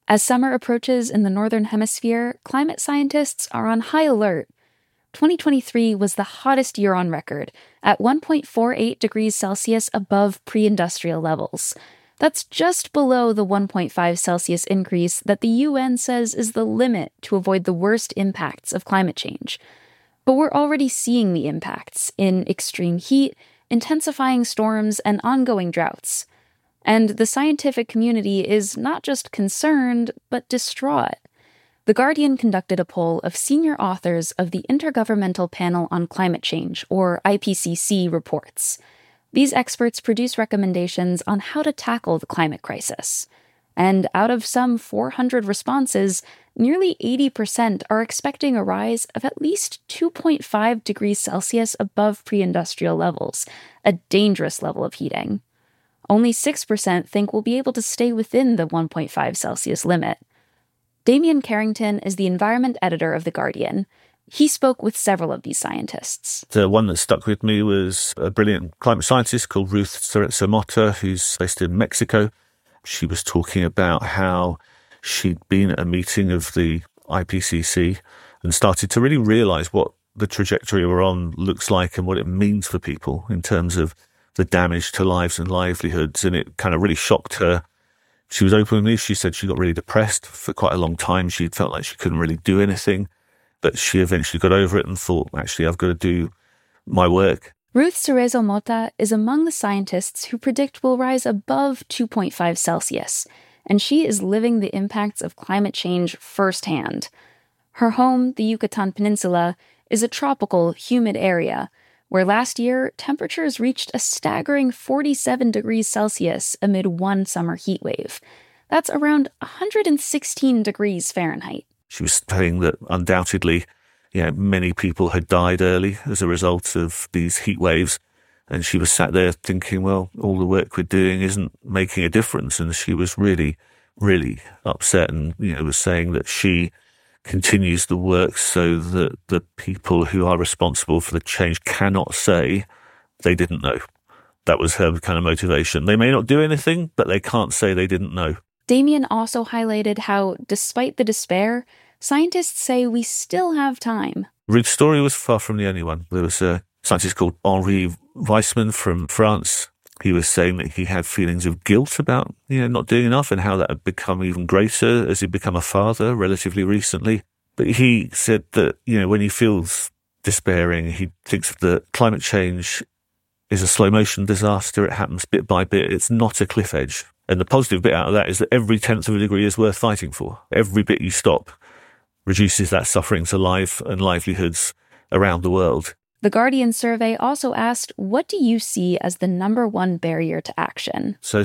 As summer approaches in the Northern Hemisphere, climate scientists are on high alert. 2023 was the hottest year on record, at 1.48 degrees Celsius above pre-industrial levels. That's just below the 1.5 Celsius increase that the UN says is the limit to avoid the worst impacts of climate change. But we're already seeing the impacts in extreme heat, intensifying storms, and ongoing droughts. And the scientific community is not just concerned, but distraught. The Guardian conducted a poll of senior authors of the Intergovernmental Panel on Climate Change, or IPCC, reports. These experts produce recommendations on how to tackle the climate crisis. And out of some 400 responses, nearly 80% are expecting a rise of at least 2.5 degrees Celsius above pre-industrial levels, a dangerous level of heating. Only 6% think we'll be able to stay within the 1.5 Celsius limit. Damian Carrington is the environment editor of The Guardian. He spoke with several of these scientists. The one that stuck with me was a brilliant climate scientist called Ruth Cerezo-Mota, who's based in Mexico. She was talking about how she'd been at a meeting of the IPCC and started to really realise what the trajectory we're on looks like and what it means for people in terms of the damage to lives and livelihoods. And it kind of really shocked her. She was open with me. She said she got really depressed for quite a long time. She felt like she couldn't really do anything. But she eventually got over it and thought, actually, I've got to do my work. Ruth Cerezo-Mota is among the scientists who predict we'll rise above 2.5 Celsius, and she is living the impacts of climate change firsthand. Her home, the Yucatan Peninsula, is a tropical, humid area where last year temperatures reached a staggering 47 degrees Celsius amid one summer heat wave. That's around 116 degrees Fahrenheit. She was saying that undoubtedly, many people had died early as a result of these heat waves. And she was sat there thinking, well, all the work we're doing isn't making a difference. And she was really, really upset and, was saying that she continues the work so that the people who are responsible for the change cannot say they didn't know. That was her kind of motivation. They may not do anything, but they can't say they didn't know. Damian also highlighted how, despite the despair, scientists say we still have time. Ruth's story was far from the only one. There was a scientist called Henri Weissman from France. He was saying that he had feelings of guilt about, not doing enough and how that had become even greater as he'd become a father relatively recently. But he said that, when he feels despairing, he thinks that climate change is a slow motion disaster. It happens bit by bit. It's not a cliff edge. And the positive bit out of that is that every tenth of a degree is worth fighting for. Every bit you stop reduces that suffering to life and livelihoods around the world. The Guardian survey also asked, what do you see as the number one barrier to action? So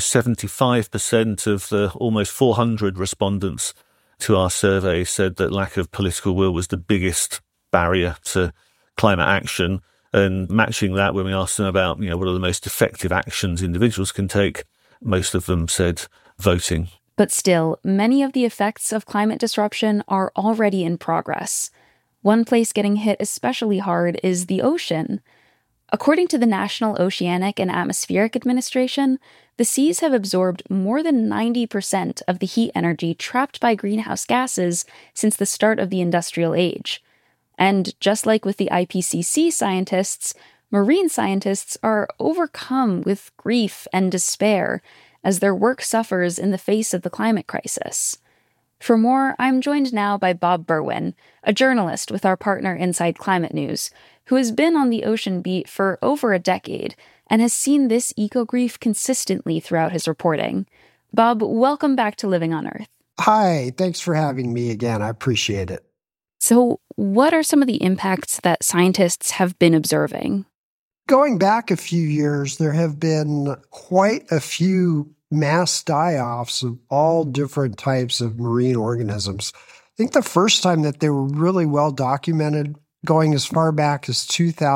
75% of the almost 400 respondents to our survey said that lack of political will was the biggest barrier to climate action. And matching that, when we asked them about, what are the most effective actions individuals can take, most of them said voting. But still, many of the effects of climate disruption are already in progress. One place getting hit especially hard is the ocean. According to the National Oceanic and Atmospheric Administration, the seas have absorbed more than 90% of the heat energy trapped by greenhouse gases since the start of the industrial age. And just like with the IPCC scientists, marine scientists are overcome with grief and despair as their work suffers in the face of the climate crisis. For more, I'm joined now by Bob Berwin, a journalist with our partner Inside Climate News, who has been on the ocean beat for over a decade and has seen this eco-grief consistently throughout his reporting. Bob, welcome back to Living on Earth. Hi, thanks for having me again. I appreciate it. So, what are some of the impacts that scientists have been observing? Going back a few years, there have been quite a few mass die-offs of all different types of marine organisms. I think the first time that they were really well documented, going as far back as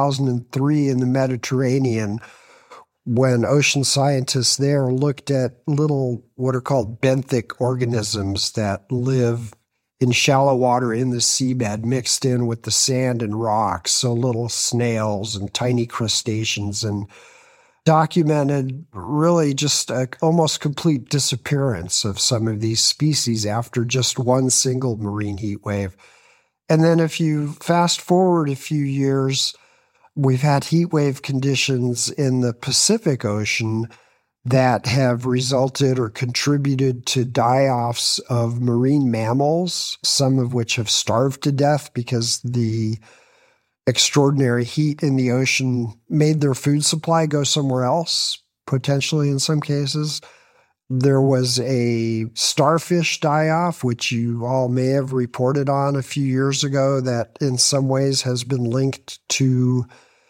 2003 in the Mediterranean, when ocean scientists there looked at little, what are called benthic organisms that live in shallow water in the seabed mixed in with the sand and rocks, so little snails and tiny crustaceans. And documented really just a almost complete disappearance of some of these species after just one single marine heat wave. And then if you fast forward a few years, we've had heat wave conditions in the Pacific Ocean that have resulted or contributed to die-offs of marine mammals, some of which have starved to death because the extraordinary heat in the ocean made their food supply go somewhere else, potentially in some cases. There was a starfish die-off, which you all may have reported on a few years ago, that in some ways has been linked to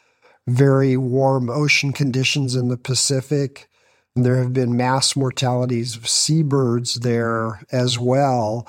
very warm ocean conditions in the Pacific. There have been mass mortalities of seabirds there as well.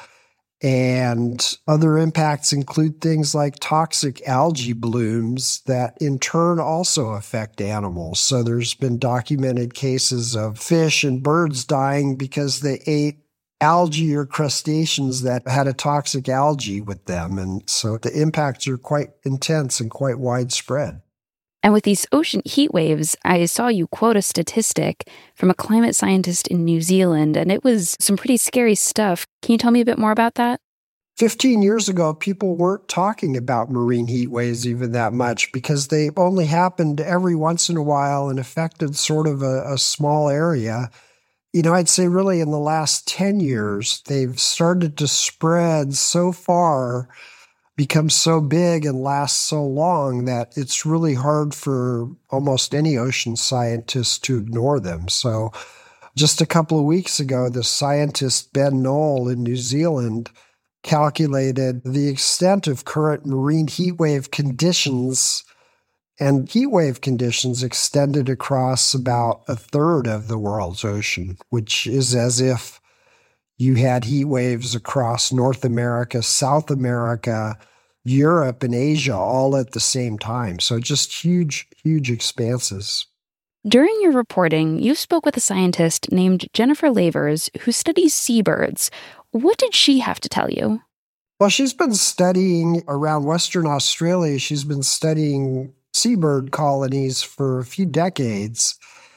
And other impacts include things like toxic algae blooms that in turn also affect animals. So there's been documented cases of fish and birds dying because they ate algae or crustaceans that had a toxic algae with them. And so the impacts are quite intense and quite widespread. And with these ocean heat waves, I saw you quote a statistic from a climate scientist in New Zealand, and it was some pretty scary stuff. Can you tell me a bit more about that? 15 years ago, people weren't talking about marine heat waves even that much because they only happened every once in a while and affected sort of a small area. I'd say really in the last 10 years, they've started to spread so far, become so big and last so long that it's really hard for almost any ocean scientist to ignore them. So just a couple of weeks ago, the scientist Ben Knoll in New Zealand calculated the extent of current marine heat wave conditions, and heat wave conditions extended across about a third of the world's ocean, which is as if you had heat waves across North America, South America, Europe, and Asia all at the same time. So just huge, huge expanses. During your reporting, you spoke with a scientist named Jennifer Lavers who studies seabirds. What did she have to tell you? Well, she's been studying around Western Australia. She's been studying seabird colonies for a few decades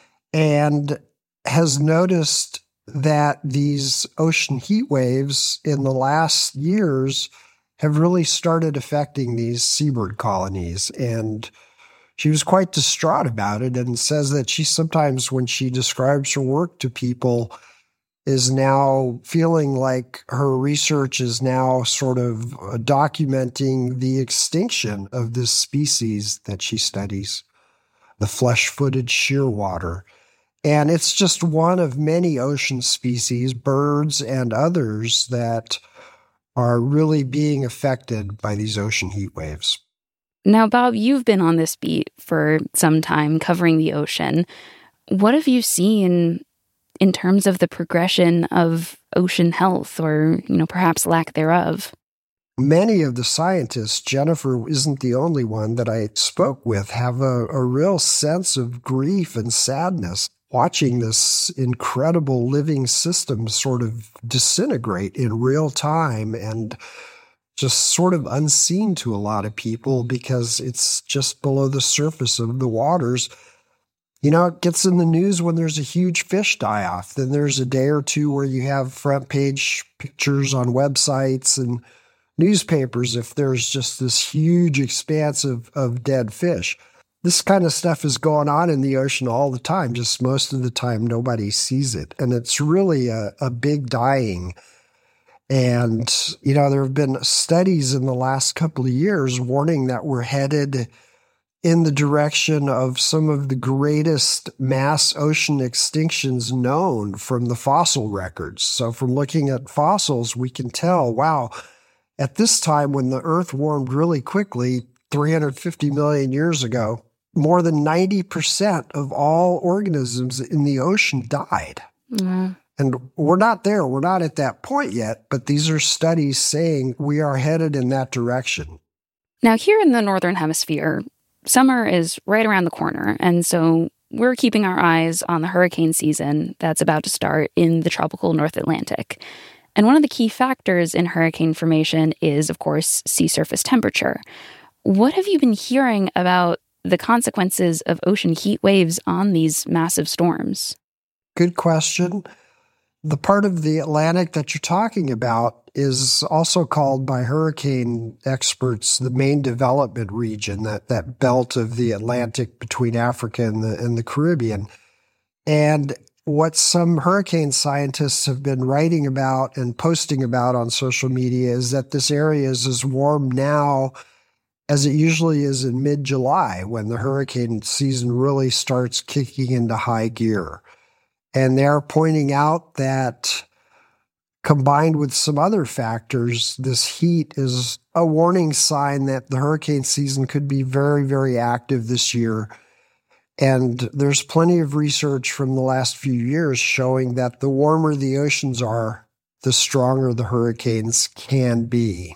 and has noticed that these ocean heat waves in the last years have really started affecting these seabird colonies. And she was quite distraught about it and says that she sometimes, when she describes her work to people, is now feeling like her research is now sort of documenting the extinction of this species that she studies, the flesh-footed shearwater. And it's just one of many ocean species, birds and others, that are really being affected by these ocean heat waves. Now, Bob, you've been on this beat for some time covering the ocean. What have you seen in terms of the progression of ocean health or, perhaps lack thereof? Many of the scientists, Jennifer isn't the only one that I spoke with, have a real sense of grief and sadness watching this incredible living system sort of disintegrate in real time and just sort of unseen to a lot of people because it's just below the surface of the waters. It gets in the news when there's a huge fish die-off. Then there's a day or two where you have front page pictures on websites and newspapers if there's just this huge expanse of dead fish. This kind of stuff is going on in the ocean all the time, just most of the time nobody sees it. And it's really a big dying. And, there have been studies in the last couple of years warning that we're headed in the direction of some of the greatest mass ocean extinctions known from the fossil records. So from looking at fossils, we can tell, wow, at this time when the Earth warmed really quickly, 350 million years ago, more than 90% of all organisms in the ocean died. Mm-hmm. And we're not there. We're not at that point yet, but these are studies saying we are headed in that direction. Now, here in the Northern Hemisphere, summer is right around the corner, and so we're keeping our eyes on the hurricane season that's about to start in the tropical North Atlantic. And one of the key factors in hurricane formation is, of course, sea surface temperature. What have you been hearing about the consequences of ocean heat waves on these massive storms? Good question. The part of the Atlantic that you're talking about is also called by hurricane experts the main development region, that belt of the Atlantic between Africa and the Caribbean. And what some hurricane scientists have been writing about and posting about on social media is that this area is as warm now as it usually is in mid-July, when the hurricane season really starts kicking into high gear. And they're pointing out that combined with some other factors, this heat is a warning sign that the hurricane season could be very, very active this year. And there's plenty of research from the last few years showing that the warmer the oceans are, the stronger the hurricanes can be.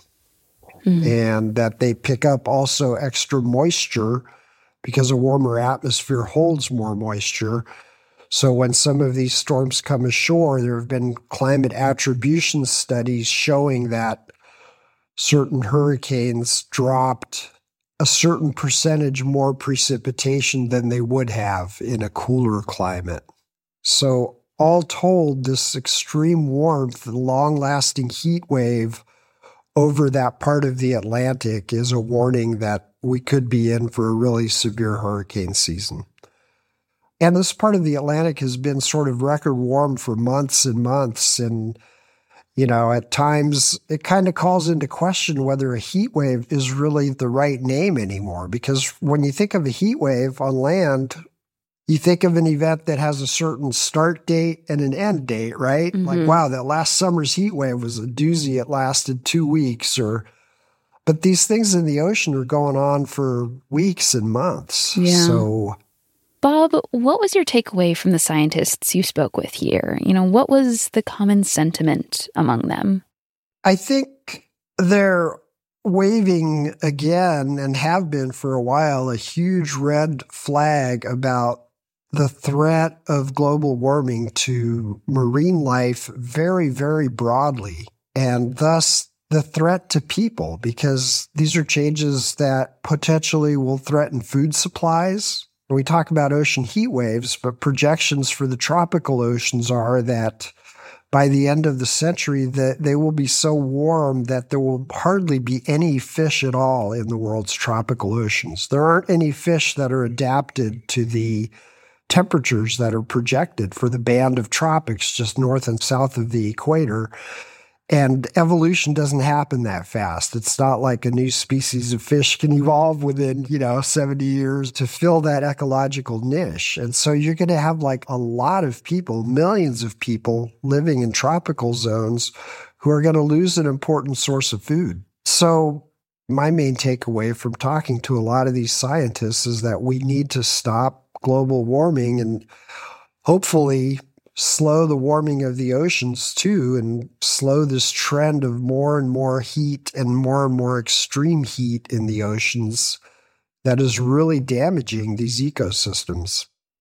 And that they pick up also extra moisture because a warmer atmosphere holds more moisture. So when some of these storms come ashore, there have been climate attribution studies showing that certain hurricanes dropped a certain percentage more precipitation than they would have in a cooler climate. So all told, this extreme warmth and long-lasting heat wave over that part of the Atlantic is a warning that we could be in for a really severe hurricane season. And this part of the Atlantic has been sort of record warm for months and months. And, at times it kind of calls into question whether a heat wave is really the right name anymore. Because when you think of a heat wave on land, you think of an event that has a certain start date and an end date, right? Like, wow, that last summer's heat wave was a doozy. It lasted 2 weeks. But these things in the ocean are going on for weeks and months. Yeah. So, Bob, what was your takeaway from the scientists you spoke with here? What was the common sentiment among them? I think they're waving again, and have been for a while, a huge red flag about the threat of global warming to marine life very, very broadly, and thus the threat to people, because these are changes that potentially will threaten food supplies. We talk about ocean heat waves, but projections for the tropical oceans are that by the end of the century, that they will be so warm that there will hardly be any fish at all in the world's tropical oceans. There aren't any fish that are adapted to the temperatures that are projected for the band of tropics just north and south of the equator. And evolution doesn't happen that fast. It's not like a new species of fish can evolve within, 70 years to fill that ecological niche. And so you're going to have like a lot of people, millions of people living in tropical zones who are going to lose an important source of food. So my main takeaway from talking to a lot of these scientists is that we need to stop global warming and hopefully slow the warming of the oceans too, and slow this trend of more and more heat and more extreme heat in the oceans that is really damaging these ecosystems.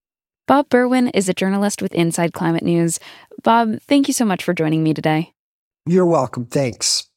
Bob Berwin is a journalist with Inside Climate News. Bob, thank you so much for joining me today. You're welcome. Thanks.